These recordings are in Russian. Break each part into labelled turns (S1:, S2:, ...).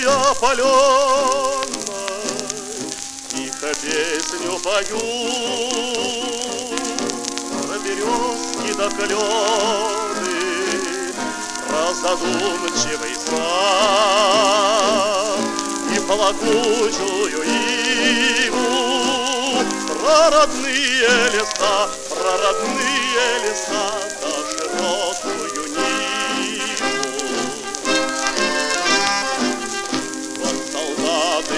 S1: опаленной тихо песню пою про березки до клены, про задумчивый сад и плакучую иву, про родные леса, да широкую Ниву. Вот солдаты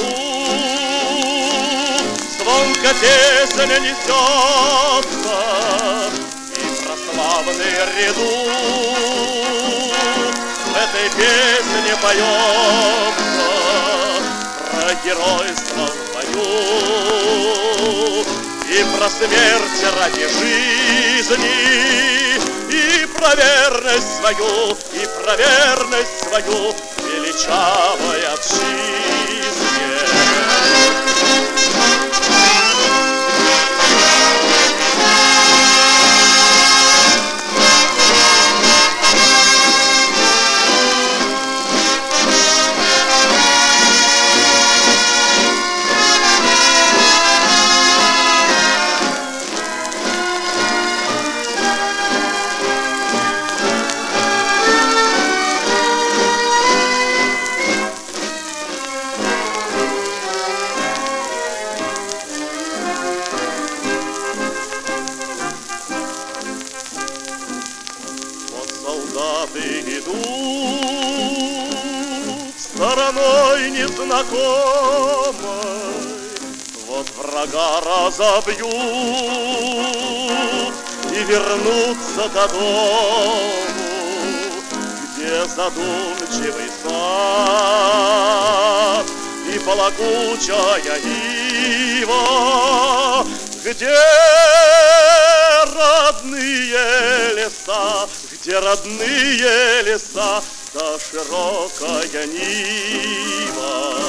S1: идут, звонко песня несется, и прославный редут в этой песне поется про геройство в бою и про смерть ради жизни, и про верность свою величавой отчизне. Солдаты идут стороной незнакомой, вот врага разобьют и вернутся до дому, где задумчивый сад и плакучая ива, где родные леса, да широкая Нива.